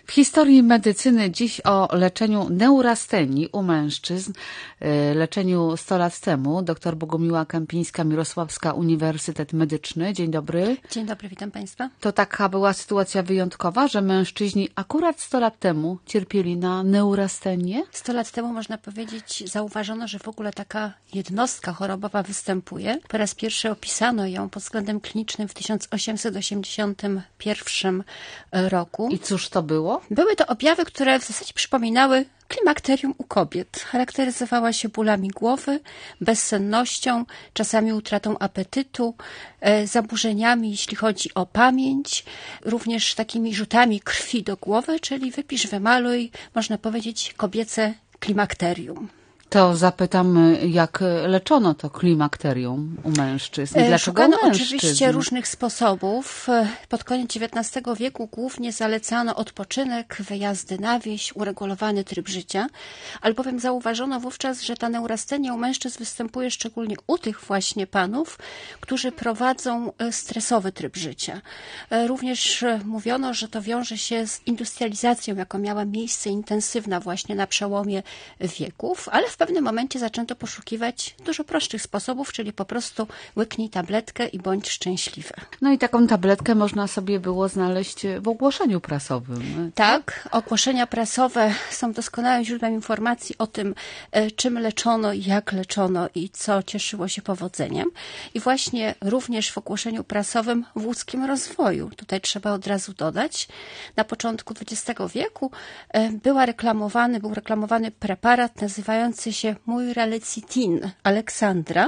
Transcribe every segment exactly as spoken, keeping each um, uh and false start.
W historii medycyny dziś o leczeniu neurastenii u mężczyzn, leczeniu sto lat temu. Doktor Bogumiła Kępińska-Mirosławska, Uniwersytet Medyczny. Dzień dobry. Dzień dobry, witam Państwa. To taka była sytuacja wyjątkowa, że mężczyźni akurat sto lat temu cierpieli na neurastenię? sto lat temu, można powiedzieć, zauważono, że w ogóle taka jednostka chorobowa występuje. Po raz pierwszy opisano ją pod względem klinicznym w tysiąc osiemset osiemdziesiątym pierwszym roku. I cóż to było? Były to objawy, które w zasadzie przypominały klimakterium u kobiet. Charakteryzowała się bólami głowy, bezsennością, czasami utratą apetytu, e, zaburzeniami, jeśli chodzi o pamięć, również takimi rzutami krwi do głowy, czyli wypisz, wymaluj, można powiedzieć, kobiece klimakterium. To zapytam, jak leczono to klimakterium u mężczyzn? I dlaczego Szukano mężczyzn? oczywiście różnych sposobów. Pod koniec dziewiętnastego wieku głównie zalecano odpoczynek, wyjazdy na wieś, uregulowany tryb życia, albowiem zauważono wówczas, że ta neurastenia u mężczyzn występuje szczególnie u tych właśnie panów, którzy prowadzą stresowy tryb życia. Również mówiono, że to wiąże się z industrializacją, jaka miała miejsce intensywna właśnie na przełomie wieków, ale w W pewnym momencie zaczęto poszukiwać dużo prostszych sposobów, czyli po prostu łyknij tabletkę i bądź szczęśliwy. No i taką tabletkę można sobie było znaleźć w ogłoszeniu prasowym. Tak, ogłoszenia prasowe są doskonałym źródłem informacji o tym, czym leczono, jak leczono i co cieszyło się powodzeniem. I właśnie również w ogłoszeniu prasowym w łódzkim rozwoju, tutaj trzeba od razu dodać, na początku dwudziestego wieku była reklamowany, był reklamowany preparat nazywający się Muirelecitin Aleksandra.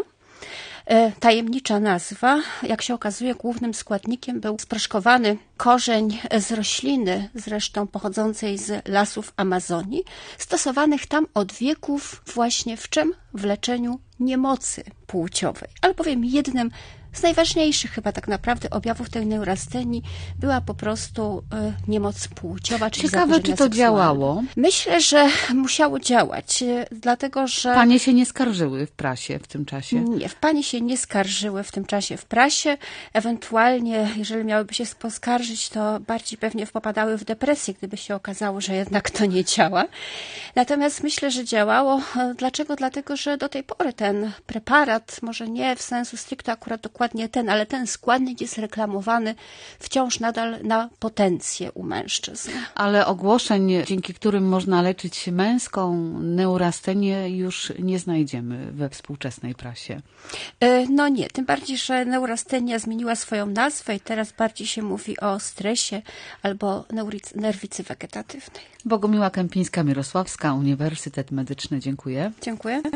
Tajemnicza nazwa. Jak się okazuje, głównym składnikiem był sproszkowany korzeń z rośliny, zresztą pochodzącej z lasów Amazonii, stosowanych tam od wieków właśnie w czym? W leczeniu niemocy płciowej. Albowiem jednym z najważniejszych chyba tak naprawdę objawów tej neurastenii była po prostu y, niemoc płciowa, czyli Ciekawe, czy to seksualne. działało? Myślę, że musiało działać, y, dlatego że... Panie się nie skarżyły w prasie w tym czasie? Nie, w panie się nie skarżyły w tym czasie w prasie. Ewentualnie, jeżeli miałyby się poskarżyć, to bardziej pewnie popadały w depresję, gdyby się okazało, że jednak to nie działa. Natomiast myślę, że działało. Dlaczego? Dlatego, że do tej pory ten preparat, może nie w sensu stricte akurat dokładnie ten, ale ten składnik jest reklamowany wciąż nadal na potencję u mężczyzn. Ale ogłoszeń, dzięki którym można leczyć męską neurastenię, już nie znajdziemy we współczesnej prasie. No nie, tym bardziej, że neurastenia zmieniła swoją nazwę i teraz bardziej się mówi o stresie albo nerwicy wegetatywnej. Bogumiła Kępińska-Mirosławska, Uniwersytet Medyczny. Dziękuję. Dziękuję.